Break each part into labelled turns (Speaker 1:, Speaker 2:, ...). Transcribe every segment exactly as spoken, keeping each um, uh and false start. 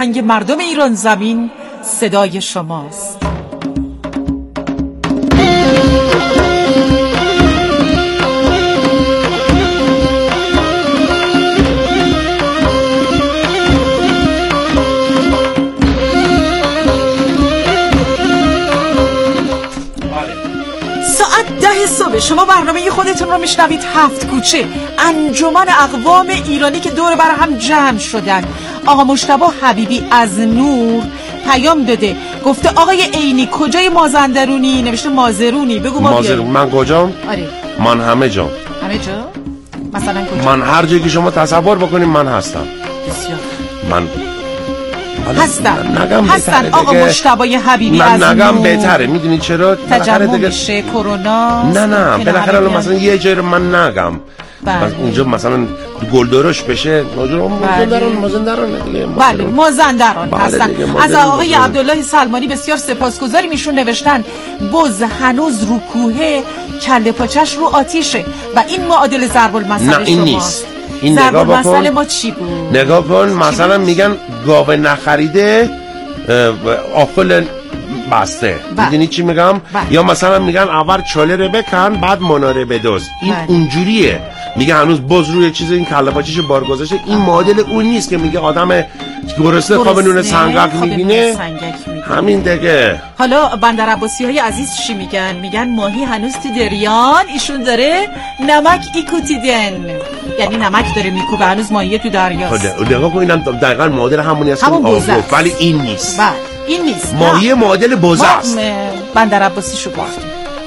Speaker 1: فرهنگ مردم ایران زمین صدای شماست. صبح شما برنامه خودتون رو میشنوید، هفت کوچه، انجمن اقوام ایرانی که دور بر هم جمع شدن. آقا مجتبی حبیبی از نور پیام داده، گفته آقای عینی کجای مازندرونی؟ نوشته مازرونی. بگو ما
Speaker 2: مازرون. من کجام؟
Speaker 1: آره
Speaker 2: من همه جام.
Speaker 1: همه جا؟ مثلا کجا؟
Speaker 2: من هر جایی که شما تصور بکنیم من هستم.
Speaker 1: بسیار
Speaker 2: من
Speaker 1: هستن
Speaker 2: نگم
Speaker 1: هستن آقا مجتبی حبیبی
Speaker 2: من
Speaker 1: از
Speaker 2: نگم
Speaker 1: نور.
Speaker 2: بهتره. میدونی چرا؟
Speaker 1: تجمع میشه کرونا.
Speaker 2: نه نه بالاخره مثلا یه جایی رو من نگم، بله. اونجا مثلا گلدرش بشه مازندران مازندران دیگه.
Speaker 1: بله مازندران هستن. از آقای عبدالله سلمانی بسیار سپاسگزاریم. ایشون نوشتن بز هنوز رو کوه، کله پاچش رو آتیشه و این معادل ضرب المثل شماست.
Speaker 2: نه این نیست. این
Speaker 1: ضرب المثل ما چی بود؟
Speaker 2: نگاه کن مثلا میگن گاو نخریده آخل بسته. میدونی چی میگم؟
Speaker 1: بله.
Speaker 2: یا مثلا میگن اول چاله رو بکن بعد مناره بدوز. این بله. اونجوریه. میگه هنوز باز روی چیز این کله پاچش بار گذاشته. این معادل اون نیست که میگه آدم گرسنه خواب نون سنگک میبینه. همین دیگه.
Speaker 1: حالا بندر عباسی های عزیز چی میگن؟ میگن ماهی هنوز تو دریان، ایشون داره نمک ایکوتیدن، یعنی نمک داره میکوبه، هنوز ماهی تو دریاست.
Speaker 2: خب نگاه کن اینم دقیقاً معادل همونی هست
Speaker 1: همون
Speaker 2: که آگفت، ولی این نیست.
Speaker 1: بله این نیست.
Speaker 2: ماهی معادل بوزه است.
Speaker 1: بندر عباسی شو باختیم.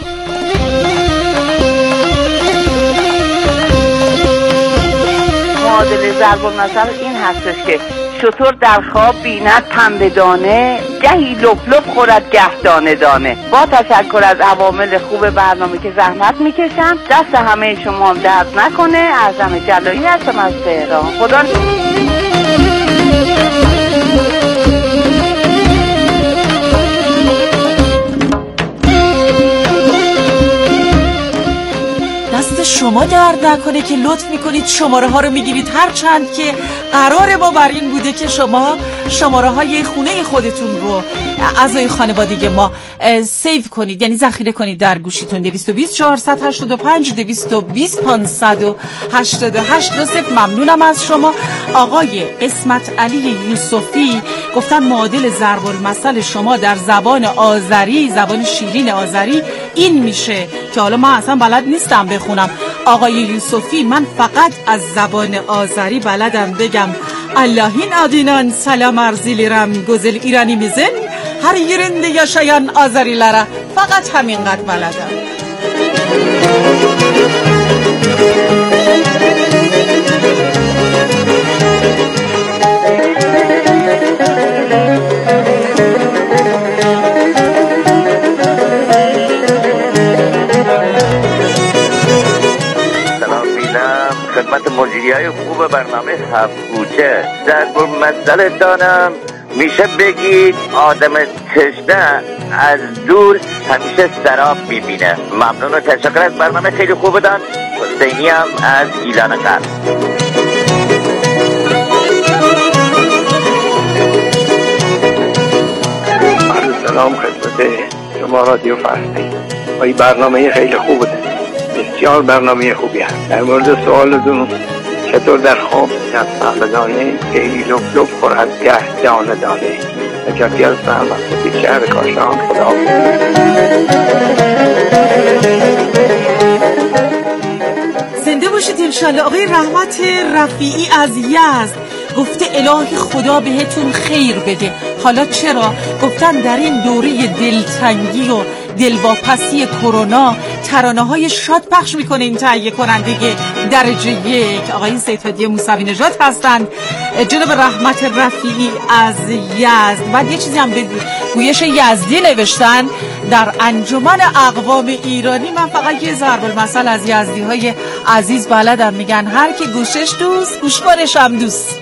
Speaker 3: معادل ضرب المثل این هستش که شطور در خواب بیند پنبه دانه، گهی لپ لپ خورد گه دانه دانه. با تشکر از عوامل خوب برنامه که زحمت میکشن، دست همه شما درد نکنه. اعظم جلایی هستم از تهران. خدا
Speaker 1: دست شما درد نکنه که لطف میکنید شماره ها رو میگیرید، هر چند که قرار ما بر این بوده که شما شماره های خونه خودتون رو اعضای خانوادگی ما سیو کنید، یعنی ذخیره کنید در گوشیتون. دویست و بیست چهارصد و هشتاد و پنج دویست و بیست پانصد و هشتاد و هشت. ممنونم از شما. آقای اسمت علی یوسفی گفتن معادل ضرب المثل شما در زبان آذری، زبان شیرین آذری این میشه که حالا من اصلا بلد نیستم بخونم. آقای یوسفی من فقط از زبان آذری بلدم بگم اللهین آدینان سلام ارزیلیرم گزل ایرانی میزن هر yerinde yaşayan آذریلره، فقط همینقدر بلدم.
Speaker 4: خدمت مجریای خوب برنامه هفت کوچه. ضرب المثل دانم میشه بگید آدم تشنه از دور همیشه سراب میبینه. ممنون و تشکر از برنامه خیلی خوب دان. حسینی هم از گیلان قرد.
Speaker 5: سلام خدمت شما رادیو فرستی. این برنامه خیلی خوبه، بسیار برنامه خوبی هست. در مورد سوالتون چطور در خواب از فهمدانه خیلی لپ لپ خورد گه دانه دانه. نجاتی از فهمدانه شهر کاشان. خدا
Speaker 1: زنده باشید انشالله. آقای رحمت رفیعی از یزد گفته الهی خدا بهتون خیر بده. حالا چرا؟ گفتن در این دوره دلتنگی و دلواپسی کرونا ترانه های شاد پخش میکنه این تهیه کننده درجه یک آقای سیدهادی موسوی نژاد هستند. جناب رحمت رفیعی از یزد. بعد یه چیزی هم به گویش یزدی نوشتن در انجمن اقوام ایرانی. من فقط یه ضرب المثل از یزدی های عزیز بلدم، میگن هر کی گوشش دوست گوشوارش هم دوست.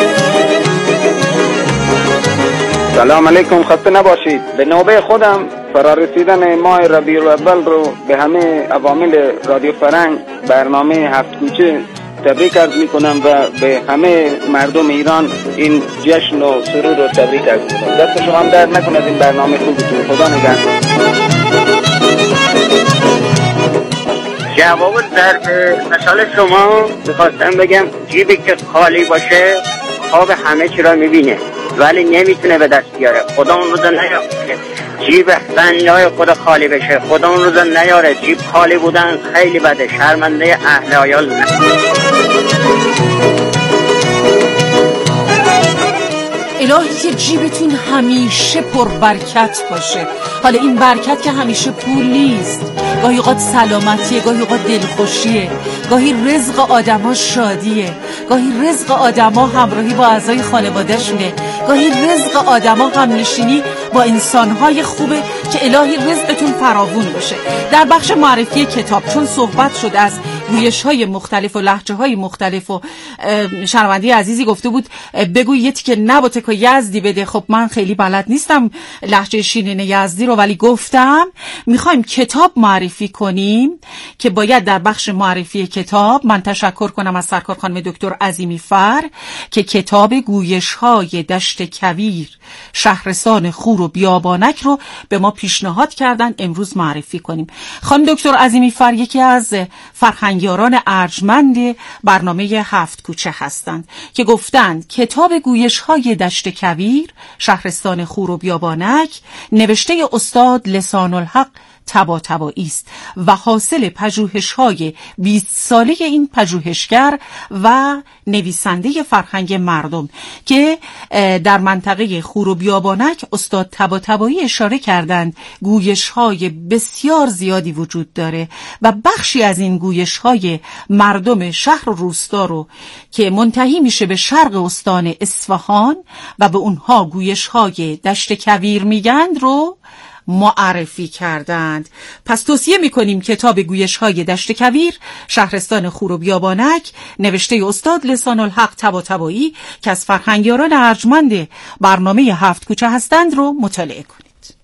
Speaker 6: سلام علیکم، خسته نباشید. به نوبه خودم
Speaker 5: فرارسیدن ماه ربیع الاول رو به همه عوامل رادیو فرهنگ برنامه هفت کوچه تبریک عرض میکنم و به همه مردم ایران این جشن و سرور رو تبریک عرض میکنم. دست شما هم درد نکنه از این برنامه خوبتون. خدا نگهدار.
Speaker 6: جواب ضرب مثال شما میخواستم بگم جیبی که خالی باشه خواب همه چی را میبینه ولی نمیتونه به دست بیاره. خدا اون روز نیاره جیب بندهای خدا خالی بشه. خدا اون روز نیاره. جیب خالی بودن خیلی بده. شرمنده اهل عیال.
Speaker 1: الهی که جیبتون همیشه پر برکت باشه. حالا این برکت که همیشه پول نیست، گاهی اوقات سلامتیه، گاهی اوقات دلخوشیه، گاهی رزق آدما شادیه، گاهی رزق آدما همراهی با اعضای خانواده‌شونه، گاهی رزق آدما همنشینی با انسان‌های خوبه که الهی رزقتون فراوون باشه. در بخش معرفی کتاب چون صحبت شد از گویش‌های مختلف و لهجه‌های مختلف و شنونده عزیزی گفته بود بگو یه تیکه نباته که یزدی بده. خب من خیلی بلد نیستم لهجه شیرین یزدی رو، ولی گفتم میخوایم کتاب معرفی کنیم که باید در بخش معرفی کتاب من تشکر کنم از سرکار خانم دکتر عظیمی فر که کتاب گویش‌های دشت کویر، شهرستان خور و بیابانک رو به ما پیشنهاد کردن امروز معرفی کنیم. خانم دکتر عظیمی فر یکی از فرهنگیاران ارجمند برنامه هفت کوچه هستند که گفتند کتاب گویش‌های دشت کویر، شهرستان خور و بیابانک نوشته استاد لسان الحق طباطبایی است و حاصل پژوهش‌های بیست ساله این پژوهشگر و نویسنده فرهنگ مردم که در منطقه خور و بیابانک استاد طباطبایی اشاره کردند گویش‌های بسیار زیادی وجود داره و بخشی از این گویش‌های مردم شهر و روستا رو که منتهی میشه به شرق استان اصفهان و به اونها گویش‌های دشت کویر میگند رو معرفی کردند. پس توصیه میکنیم کتاب گویش‌های دشت کویر، شهرستان خور و بیابانک نوشته استاد لسان الحق طباطبایی که از فرهنگیاران ارجمند برنامه هفت کوچه هستند رو مطالعه کنید.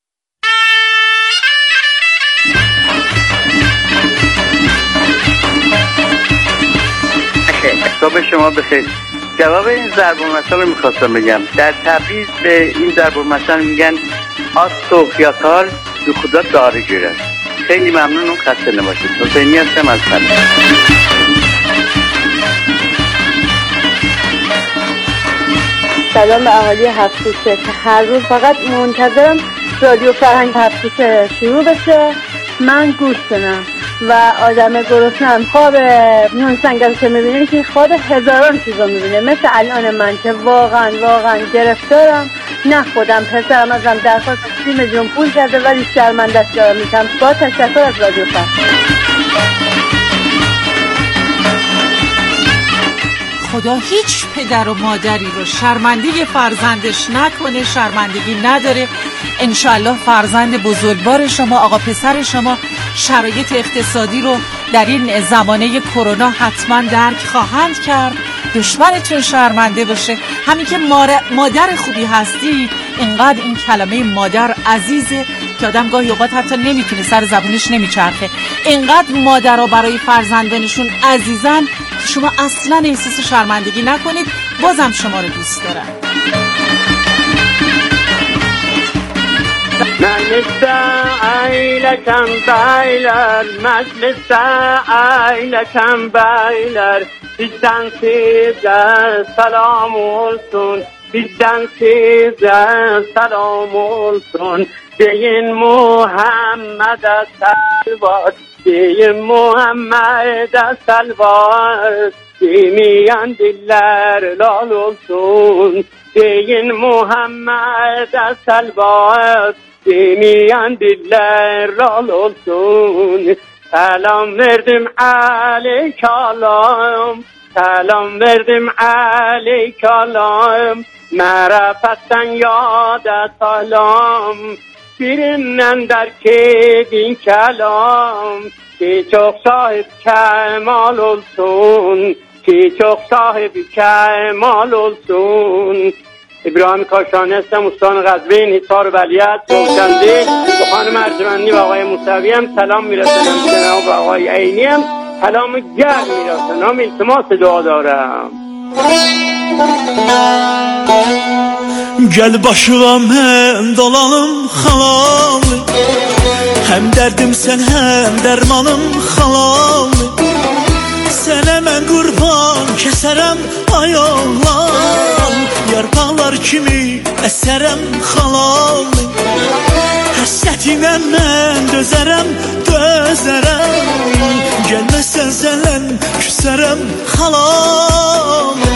Speaker 6: صبح شما بخیر. جواب این ضرب المثل رو میخواستم بگم. در تبریز به این ضرب المثل میگن آس تو خیاطار دو خدا داره گیره. خیلی ممنون. اون خسته نباشید. حسینی هستم از خلق.
Speaker 7: سلام به اهالی هفت کوچه که هر روز فقط منتظرم رادیو فرهنگ هفت کوچه شروع بشه من گوش کنم و آدم گرسنه‌ام خواب نون سنگل که میبینه که خواب هزاران چیزا میبینه، مثل الان من که واقعا واقعا گرفتارم. نه خودم پسرم ازم درخواست سی میلیون پول کرده ولی شرمنده‌اش دارم میکنم. با تشکر از رادیو فرهنگ.
Speaker 1: خدا هیچ پدر و مادری رو شرمنده فرزندش نکنه، شرمندگی نداره. انشالله فرزند بزرگوار شما، آقا پسر شما شرایط اقتصادی رو در این زمانه کرونا حتما درک خواهند کرد. دشمنتون شرمنده باشه. همین که مادر خوبی هستی، اینقدر این کلمه مادر عزیزه که آدم گاهی اوقات حتی نمیتونه سر زبونش نمیچرخه. اینقدر مادرها برای فرزندانشون عزیزن که شما اصلا احساس شرمندگی نکنید. بازم شما رو دوست دارم.
Speaker 6: مجلس عیلکم بیلر، مجلس عیلکم بیلر، bizden size selam olsun, bizden size selam olsun. Deyin Muhammed'e salvat, deyin Muhammed'e salvat, demeyen diller lal olsun. Deyin Muhammed'e salvat, demeyen diller lal olsun. Selam verdim aleykalam, selam verdim aleykalam. Mərəfətdən yada salam, birindən dərk edin kəlam. Ki çox sahib kəmal olsun, ki çox sahib kəmal olsun. ابراهیم کاشانی هستم، استان قزوین، حصار ولیعصر، روشندی. به خانم ارجمندی و آقای موسوی هم سلام میرسونم، جناب آقای عینی هم سلام گرم میرسونم، التماس دعا دارم.
Speaker 8: Gel başıma mən dolanım xalalı, həm dərdim sən həm dərmanım xalalı. Sənə mən qurban kəsərəm ay oğlan, yarpaqlar kimi əsərəm xalalı. Həssətinə mən dözərəm, dözərəm, gəlməsən zələn küsərəm xalalı.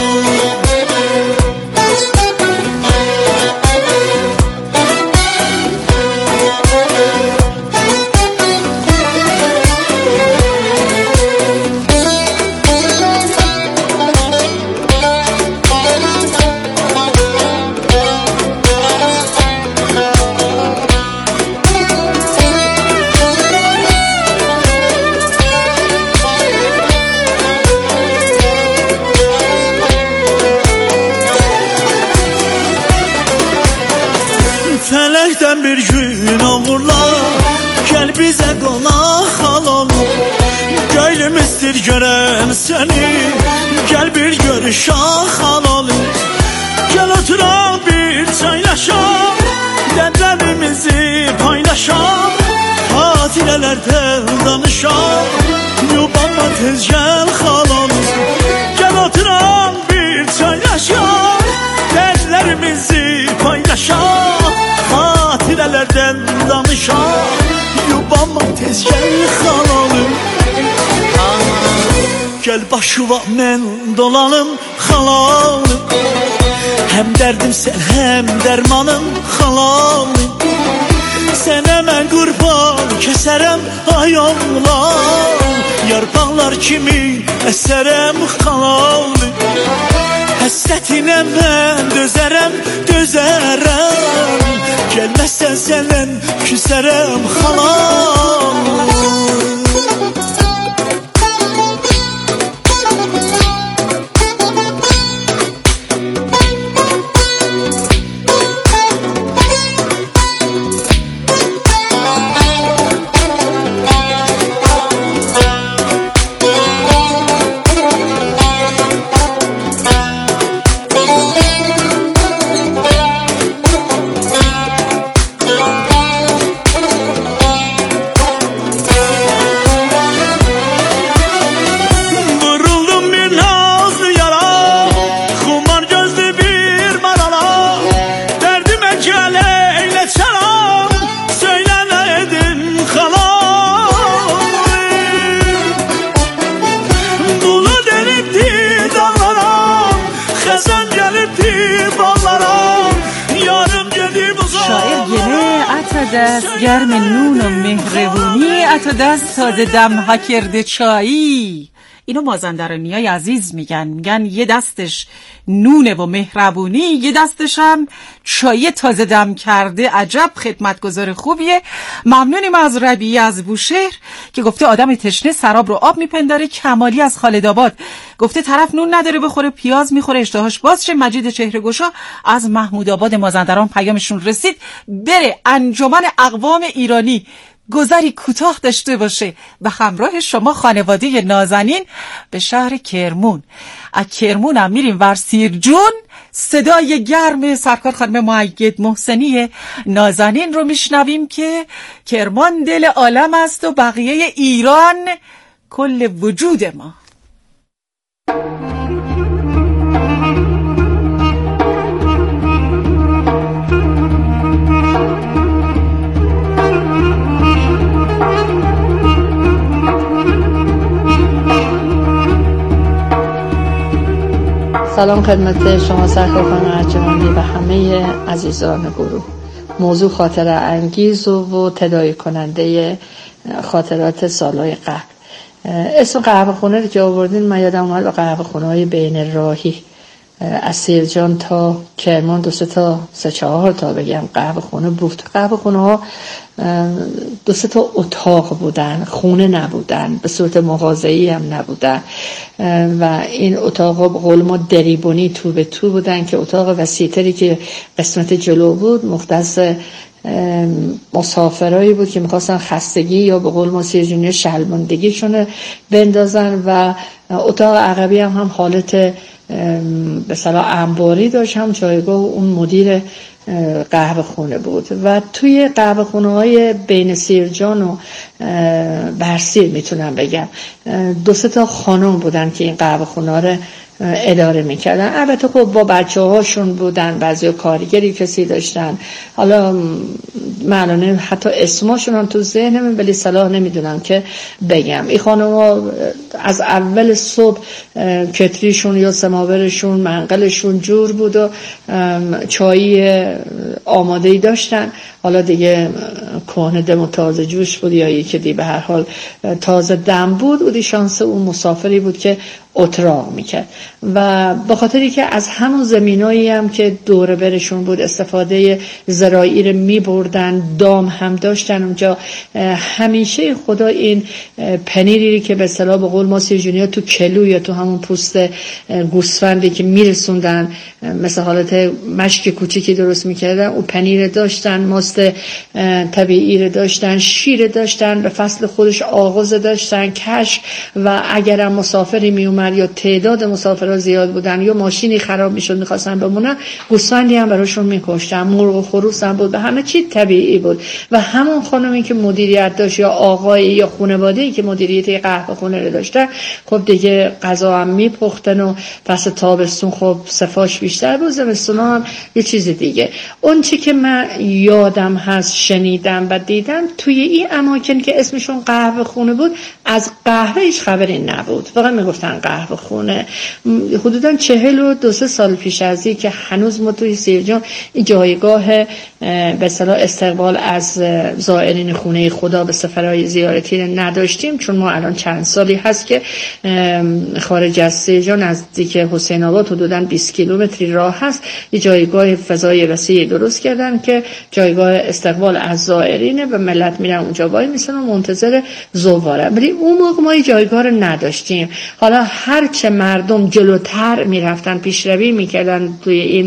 Speaker 8: Fələkdən bir gün oğurlar, gəl bizə qonaq xalalım. Göylim istir görəm səni, gəl bir görüşək xalalım. Gəl oturaq bir çaylaşaq, dərdlərimizi paylaşaq, xatirələrdən danışaq, yubanma tez gəl xalalım. Gəl oturaq bir çaylaşaq, dərdlərimizi paylaşaq, xatirələrdən danışaq, yubanma tez gəl xalalım. Gəl başıva mən dolanım xalalım, həm dərdim sən həm dərmanım xalalım. Sənə mən qurban kəsərəm ay oğlan, yarpaqlar kimi əsərəm xalalım. Həssətinə mən dözərəm, dözərəm, gəlməsən sənən küsərəm xalalım.
Speaker 1: دست گرم نون و مهربونی، اتو دست تازه دم ها کرده چایی. اینو مازندرانیای عزیز میگن، میگن یه دستش نونه و مهربونی، یه دستش هم چای تازه دم کرده. عجب خدمتگزار خوبیه. ممنونیم از ربیعی از بوشهر که گفته آدم تشنه سراب رو آب میپنداره. کمالی از خالدآباد گفته طرف نون نداره بخوره پیاز میخوره اشتهاش باز شه. مجید چهره‌گشا از محمود آباد مازندران پیامشون رسید بره انجمن اقوام ایرانی گذری کوتاه داشته باشه و همراه شما خانواده نازنین به شهر کرمون. از کرمون هم میریم ورسیر جون. صدای گرم سرکار خانم مؤید محسنی نازنین رو میشنویم که کرمان دل عالم است و بقیه ایران کل وجود ما.
Speaker 9: سلام خدمت شما سرکار خانم ارجمندی و همه عزیزان گروه. موضوع خاطره انگیز و, و تداعی کننده خاطرات سالهای قبل. اسم قهوه خونه رو که آوردین من یادم اومد به قهوه خونه های بین راهی از سیرجان تا کرمان دو سه تا سه چهار تا بگم قهوه خونه بود. قهوه خونه ها دو سه تا اتاق بودن، خونه نبودن، به صورت مغازه‌ای هم نبودن و این اتاقا به قول ما دریبونی تو به تو بودن که اتاق وسیع‌تری که قسمت جلو بود مختص مسافرایی بود که میخواستن خستگی یا به قول ما سیرجونی شلماندگیشون بندازن و اتاق عقبی هم هم حالت به اصطلاح انباری داشت، هم جایگاه اون مدیر قهوه خونه بود و توی قهوه خونه های بین سیرجان و برسیر میتونم بگم دو سه تا خانم بودن که این قهوه خونه رو اداره میکردن. البته خب با بچه هاشون بودن، بعضی کارگری کسی داشتن، حالا معلومه حتی اسماشون هم تو ذهنم ولی صلاح نمیدونم که بگم. این خانم ها از اول صبح کتریشون یا سماورشون منقلشون جور بود و چایی آماده‌ای داشتن، حالا دیگه کهنه دم و تازه جوش بود یا یکی دی به هر حال تازه دم بود و دی شانس اون مسافری بود که اتراق میکرد و به خاطری که از همون زمینایی هم که دور برشون بود استفاده زراعی رو میبردن، دام هم داشتن اونجا، همیشه خدا این پنیری که به اصطلاح به قول ما سیرجونیا تو کلو یا تو همون پوست گوسفندی که میرسوندن مثل حالت مشک کوچیکی درست میکردن، اون پنیر داشتن، ماست طبیعی رو داشتن، شیر داشتن، به فصل خودش آغاز داشتن، کشک و اگرم مسافری میومد یا تعداد مسافرها زیاد بودن یا ماشینی خراب میشد میخواستن بمونن، گوسفندی هم براشون میکشتن، مرغ و خروس هم بود، به همه چی طبیعی بود. و همون خانمی که مدیریت داشت یا آقایی یا خانواده‌ای که مدیریت قهوه خونه رو داشتن، خب دیگه غذا هم میپختن و فصل تابستون خب صفاش بیشتر بود، زمستون هم یه چیز دیگه. اون چی که من یادم هست شنیدم و دیدم توی این اماکن که اسمشون قهوه خونه بود، از قهوه هیچ خبری نبود، فقط میگفتن قهوه خونه. حدوداً چهل و دو سه سال پیش از این که هنوز ما توی سیرجان جایگاه به اصطلاح استقبال از زائرین خونه خدا به سفرهای زیارتی نداشتیم، چون ما الان چند سالی هست که خارج از سیرجان نزدیک حسین آباد حدوداً بیست کیلومتری راه هست، یه جایگاه فضای وسیع درست کردن که جایگاه استقبال از زائرینه و ملت میرن اونجا وای میسن و منتظر زواره. ولی اون موقع ما این جایگاه رو نداشتیم. حالا هرچه مردم جلوتر میرفتن پیشروی میکردن توی این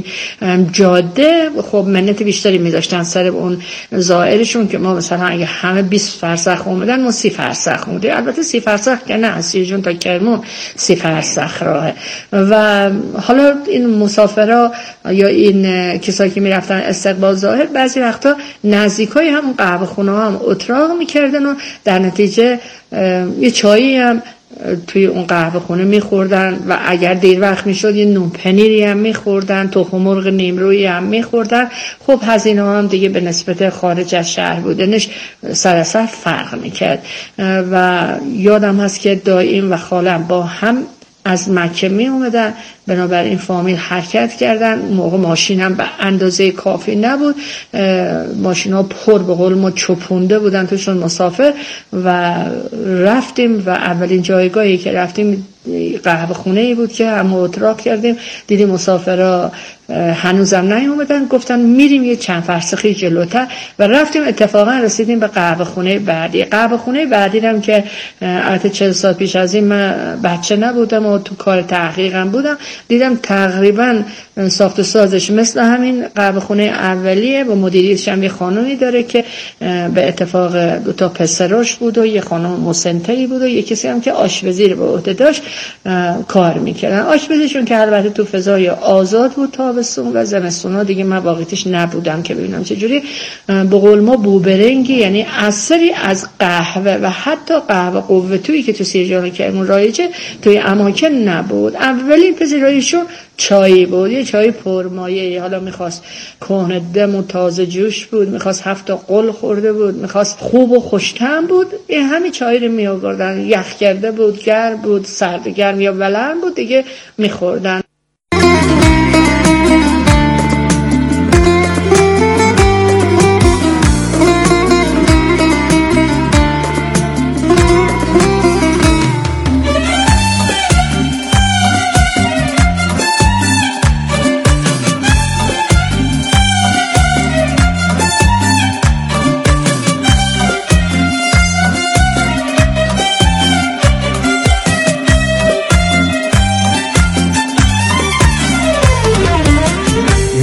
Speaker 9: جاده، خب منت بیشتری میذاشتن سر اون زائرشون که ما مثلا اگه همه بیست فرسخ اومدن ما سی فرسخ اومدیم. البته سی فرسخ که نه، از سیرجان تا کرمان سی فرسخ راهه. و حالا این مسافرها یا این کسایی که میرفتن استقبال ظاهر بعضی وقتا نزدیکای همون قهوه خونه هم اتراق میکردن و در نتیجه یه چایی هم توی اون قهوه خونه میخوردن و اگر دیر وقت میشد یه نون پنیری هم میخوردن، تخم مرغ نیمرویی هم میخوردن. خب هزینه هم دیگه به نسبت خارج از شهر بودنش سراسر فرق میکرد. و یادم هست که دایم و خالم با هم از مکه می اومدن، بنابراین فامیل حرکت کردن. موقع ماشین هم به اندازه کافی نبود، ماشین ها پر به قول ما چپونده بودن توشون مسافر و رفتیم و اولین جایگاهی که رفتیم قهوه خونه ای بود که هم اتراق کردیم، دیدیم مسافرها هنوزم نیومدن، گفتن میریم یه چند فرسخی جلوتر و رفتیم. اتفاقا رسیدیم به قهوه خونه بعدی. قهوه خونه بعدی هم که البته چهل سال پیش از این من بچه نبودم و تو کار تحقیقم بودم، دیدم تقریبا ساخت و سازش مثل همین قهوه خونه اولیه و مدیریتش هم یه خانومی داره که به اتفاق دو تا پسراش بود و یه خانم مسنتری بود و یه کسی هم که آشپزی رو به عهده داشت کار میکردن. آشپزیشون که البته تو فضای آزاد بود تابستون و زمستون ها دیگه من واقعیتش نبودم که ببینم چجوری. به قول ما بوبرنگی یعنی اثری از قهوه و حتی قهوه قوتویی که تو سیرجان کرمان رایجه توی اماکن نبود. اولین پذیراییشون چای بود، یه چای پرمایه، حالا میخواست کهنه دم و تازه جوش بود، میخواست هفت تا قل خورده بود، میخواست خوب و خوشتم بود، این همین چای رو میآوردن، یخ کرده بود، گرم بود، سرد گرم یا ولرم بود دیگه میخوردن.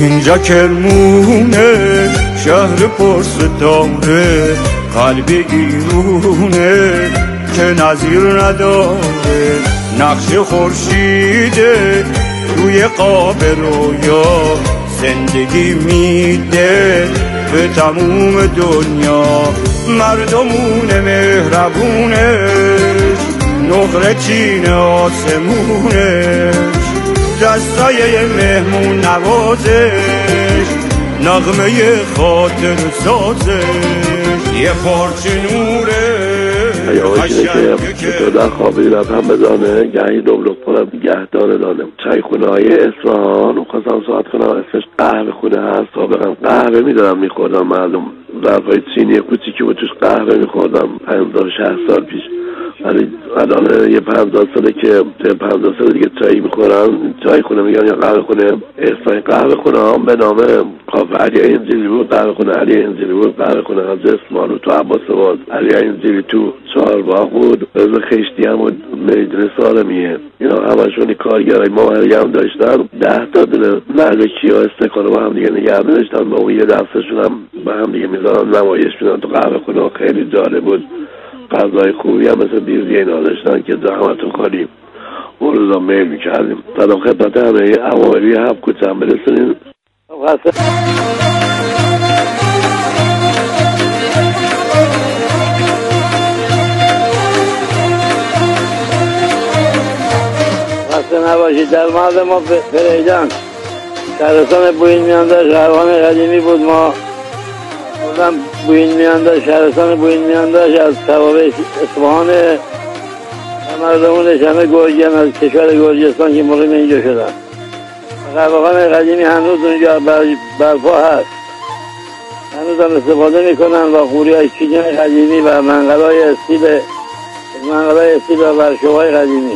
Speaker 10: اینجا کرمونه شهر پرستاره، قلب ایرونه که نظیر نداره، نقش خورشیده روی قاب رویا، زندگی میده به تموم دنیا، مردمون مهربونش نقره چین آسمونش، دستای مهمون نوازش نغمه خاطر سازش، یه پارچه نوره
Speaker 11: قشنگه که تو در خوابی رفتم بدانه، گهی دبلوک کنم گهدار دانه. چای خونه های اصفهان و خواستم ساعت کنم اسمش قهوه خونه هست، سابقا قهوه میدارم میخوردم، مردم ظرفای چینی کوچیکی بود توش قهوه میخوردم پنجاه شصت سال پیش، ولی الان یه پنجاه ساله که پنجاه ساله دیگه چای میخورم، چای خونه میگن یا قهوه خونه. اسم قهوه خونه هم به نام کافه علی اینجیلی بود، قهوه خونه علی اینجیلی بود، قهوه خونه از اسمالو تو عباس آباد، علی اینجیلی تو چهارباغ بود، رضا خشتی هم بود مجلس آرمیه، اینا همشون کارگرای ماهری هم داشتن، ده تا دونه ملکی ها استکانو با هم دیگه نگه داشتن، با اون یه دستشون هم با هم دیگه میذارن نمایش میدن تو قهوه خونه. خیلی جالب بود، غذای خوبی هم مثل بیرزی اینا داشتن که زحمتون خالی اون روزا میل میکردیم. سلام خدمت همه عواملی هفت کوچه هم برسونیم.
Speaker 5: خسته نباشید. در مرد ما فریدن شهرستان بوین میانده شهروان قدیمی بود، ما بودم بوین میانده شهرستان بوین میانده از توابع اصفهان، مردمونش همه گرجی هم از کشور گرجستان که مقیم اینجا شدن. قهوه‌خانه قدیمی هنوز اونجا برپا هست، هنوز هم استفاده میکنن و قوری های چینی قدیمی و منقلای استیل منقلای استیل و ورشوهای قدیمی.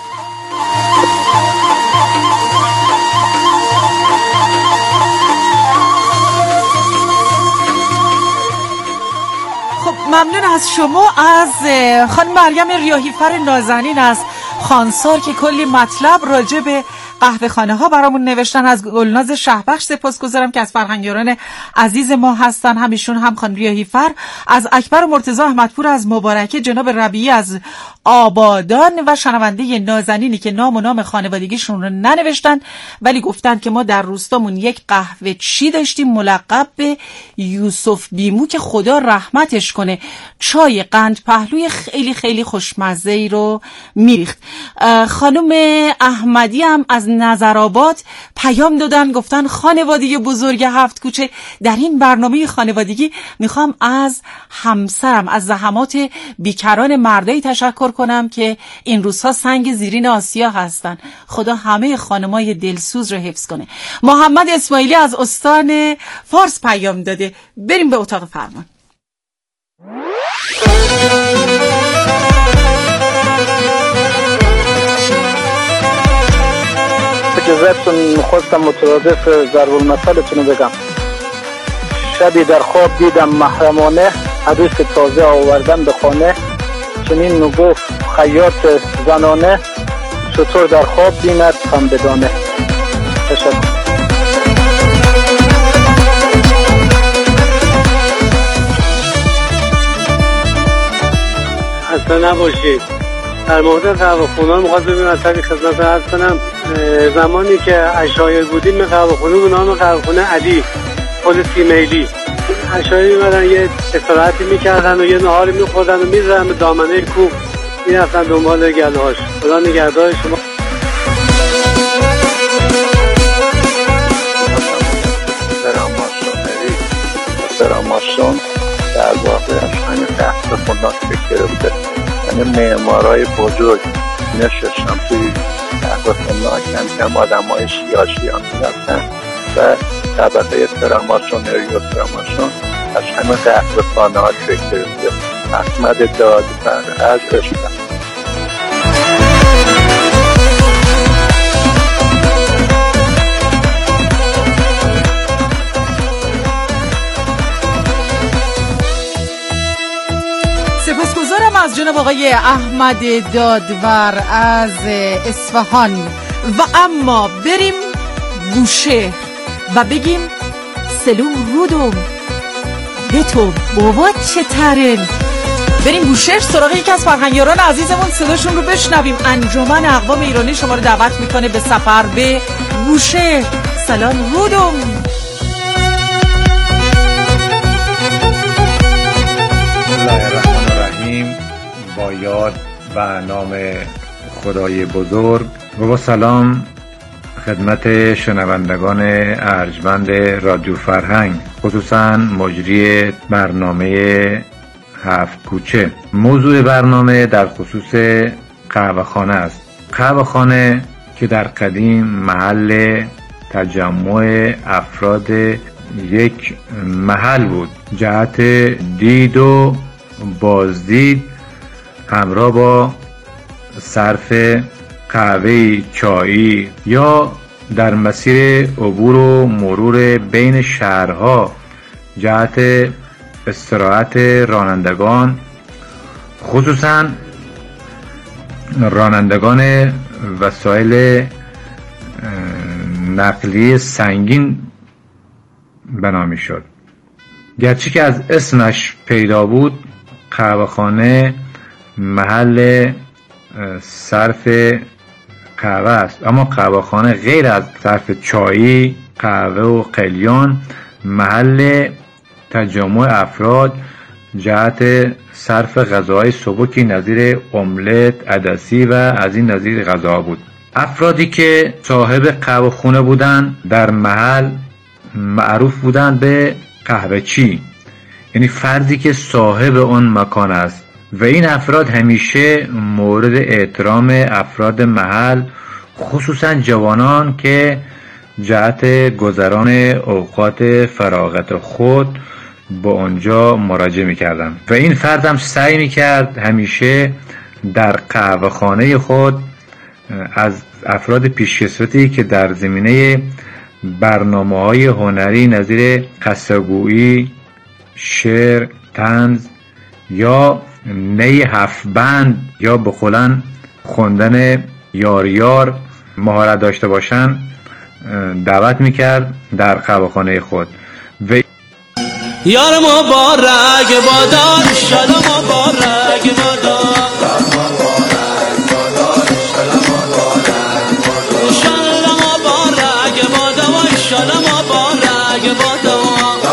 Speaker 1: ممنون از شما. از خانم مریم ریاحی‌فر نازنین از خانسار که کلی مطلب راجع به قهوه خانه ها برامون نوشتن. از گلناز شهبخش سپاسگزارم که از فرهنگیاران عزیز ما هستن، همیشون هم خانم ریاحی‌فر. از اکبر مرتضی احمدپور از مبارکه، جناب ربیعی از آبادان و شنونده نازنینی که نام و نام خانوادگیشون رو ننوشتن ولی گفتن که ما در روستامون یک قهوه چی داشتیم ملقب به یوسف بیمو که خدا رحمتش کنه، چای قند پهلوی خیلی خیلی خوشمزه‌ای رو میریخت. خانم احمدی هم از نظرآباد پیام دادن، گفتن خانوادگی بزرگ هفت کوچه. در این برنامه خانوادگی میخوام از همسرم از زحمات بیکران مردایی تشکر کنم که این روزها سنگ زیرین آسیا هستن. خدا همه خانمای دلسوز رو حفظ کنه. محمد اسماعیلی از استان فارس پیام داده. بریم به اتاق فرمان.
Speaker 12: اجازهتون خواستم مترادف ضرب المثلتون رو بگم. شبی در خواب دیدم محرمانه، عروس تازه آوردن به خانه، چنین نگفت خیاط زنانه، شطور در خواب بیند هم بدانه. تشکر.
Speaker 13: خسته نباشید. در مورد قهوه خونه میخواد ببینم از طریق خدمت عرض کنم، زمانی که اشایر بودیم به قهوه خونه به نام قهوه خونه علی خود سیمیلی، اشایر میمدن یه استراحتی میکردن و یه نهاری میخوردن و میزدن به دامنه کوه میرفتن دنبال گله هاش. خدا نگهدار شما.
Speaker 5: دراماشون در واقع همین قهوه خونه فکر بوده، یعنی معمارای بزرگ نشستن توی قهوه خونه، کم کم آدم های شیاشیان میرفتن و طبقه تراماشونری و تراماشون از همین قهوه خانه ها فکر بوده. احمد دادفر از اشتم.
Speaker 1: سپاسگزارم از جناب آقای احمد دادور از اصفهان. و اما بریم گوشه و بگیم سلوم رودم به تو بابا چه ترن. بریم بوشهر سراغ یکی از فرهنگیاران عزیزمون صداشون رو بشنویم. انجمن اقوام ایرانی شما رو دعوت میکنه به سفر به بوشهر. سلام رودم.
Speaker 14: بسم الله الرحمن الرحیم. با یاد و نام خدای بزرگ و با سلام خدمت شنوندگان ارجمند رادیو فرهنگ، خصوصا مجری برنامه هفت کوچه. موضوع برنامه در خصوص قهوه‌خانه است. قهوه‌خانه که در قدیم محل تجمع افراد یک محل بود، جهت دید و بازدید همراه با صرف قهوه چایی یا در مسیر عبور و مرور بین شهرها جهت استراحت رانندگان، خصوصا رانندگان وسایل نقلیه سنگین بنامی شد. گرچه که از اسمش پیدا بود، قهوه‌خانه محل صرف قهوه است، اما قهوه‌خانه غیر از صرف چایی، قهوه و قلیان محل تجمع افراد جهت صرف غذاهای سبکی نظیر املت، عدسی و از این نظیر غذاها بود. افرادی که صاحب قهوه خونه بودند در محل معروف بودند به قهوه چی، یعنی فردی که صاحب آن مکان است و این افراد همیشه مورد احترام افراد محل، خصوصا جوانان که جهت گذران اوقات فراغت خود با آنجا مراجعه می‌کردند و این فرد هم سعی می‌کرد همیشه در قهوه خانه خود از افراد پیشکسوتی که در زمینه برنامه‌های هنری نظیر قصه‌گویی، شعر، طنز یا نی هفت بند یا بخولن خوندن یار یار مهارت داشته باشند دعوت میکرد در قهوه‌خانه خود. و
Speaker 8: یار مبارک بادار انشالله مبارک بادار انشالله مبارک بادار انشالله مبارک بادار.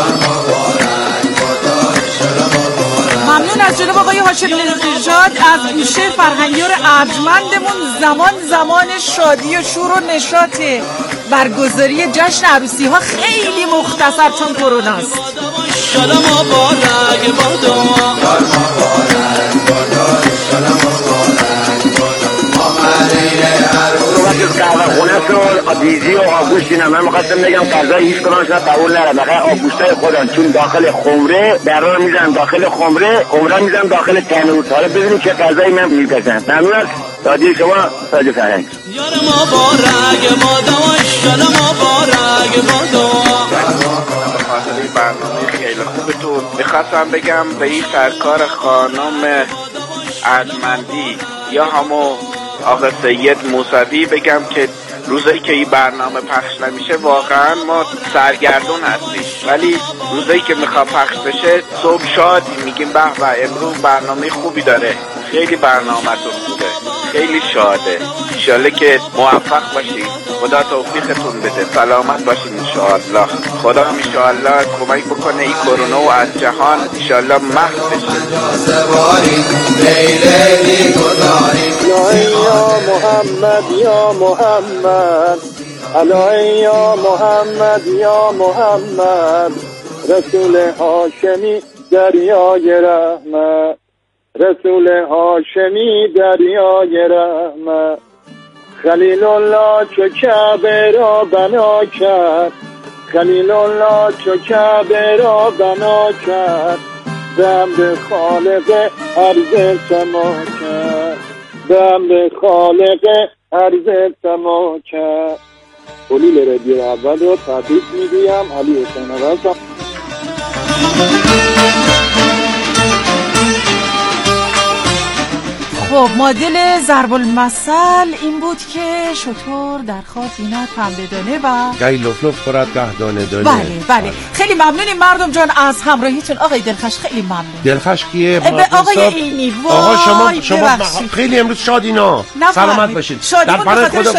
Speaker 1: ممنون از جناب آقای هاشمی نژاد از بوشهر، فرهنگیار ارجمندمون. زمان زمان شادی و شور و نشاطه. برگزاری جشن عروسی ها خیلی مختصر چون کرونا است.
Speaker 4: قهوه خونه سر دیزی و آگوشت اینا من می‌خواستم بگم غذای هیچ کنانش نه قبول نره، بقیه آگوشتای خودن چون داخل خمره درا میزنن، داخل خمره خمره میزنن داخل تنور. حالا ببینید چه غذایی من میپسن. ممنون از رادیو شما، رادیو فرهنگ.
Speaker 8: یار مبارک بادا و انشالله مبارک بادا.
Speaker 15: خاطر برنامه خیلی خوبتون میخواستم بگم به این سرکار خانم ارجمندی یا همون آقا سید موسوی بگم که روزایی که این برنامه پخش نمیشه واقعا ما سرگردون هستیم، ولی روزایی که میخواد پخش بشه صبح شادی میگیم به به امروز برنامه خوبی داره، خیلی برنامه‌تون خوبه، خیلی شاده. انشالله که موفق باشید، خدا توفیقتون بده، سلامت باشید انشالله. خدا هم انشالله کمک بکنه این کرونا و از جهان انشالله محو بشه.
Speaker 12: یا محمد یا محمد علی یا محمد یا محمد رسول هاشمی دریای رحمت، رسول هاشمی دریای رحمت. خلیل الله چو کعبه را بنا کرد، خلیل الله چو کعبه را بنا کرد، دم به خالق عرض سما کرد، دم به خالق عرض سما کرد. قلیل رادیو اول رو تبریک میگویم. علی حسین هستم.
Speaker 1: خب مدل ضرب المثل این بود که شطور در خواب بیند پنبه دانه و
Speaker 2: گهی لف لف خورد گه دانه دانه.
Speaker 1: بله بله خیلی ممنونیم مردم جان از همراهیتون. آقای دلخش خیلی ممنون.
Speaker 2: دلخش کیه؟
Speaker 1: به آقای اینی.
Speaker 2: آقا شما شما خیلی امروز شادینا. سلامت باشید. در پناه خدا